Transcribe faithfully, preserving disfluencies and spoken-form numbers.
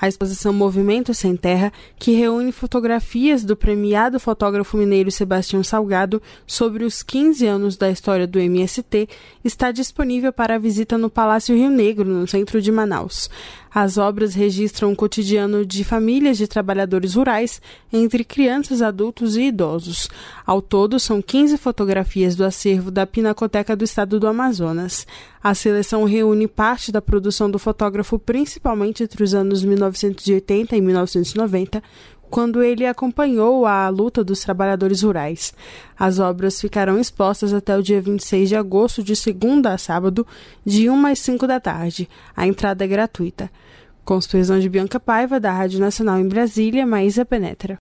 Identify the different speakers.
Speaker 1: A exposição Movimento Sem Terra, que reúne fotografias do premiado fotógrafo mineiro Sebastião Salgado sobre os quinze anos da história do M S T, está disponível para visita no Palácio Rio Negro, no centro de Manaus. As obras registram o cotidiano de famílias de trabalhadores rurais, entre crianças, adultos e idosos. Ao todo, são quinze fotografias do acervo da Pinacoteca do Estado do Amazonas. A seleção reúne parte da produção do fotógrafo, principalmente entre os anos mil novecentos e oitenta e mil novecentos e noventa, quando ele acompanhou a luta dos trabalhadores rurais. As obras ficarão expostas até o dia vinte e seis de agosto, de segunda a sábado, de uma às cinco da tarde. A entrada é gratuita. Com supervisão de Bianca Paiva, da Rádio Nacional em Brasília, Maísa Penetra.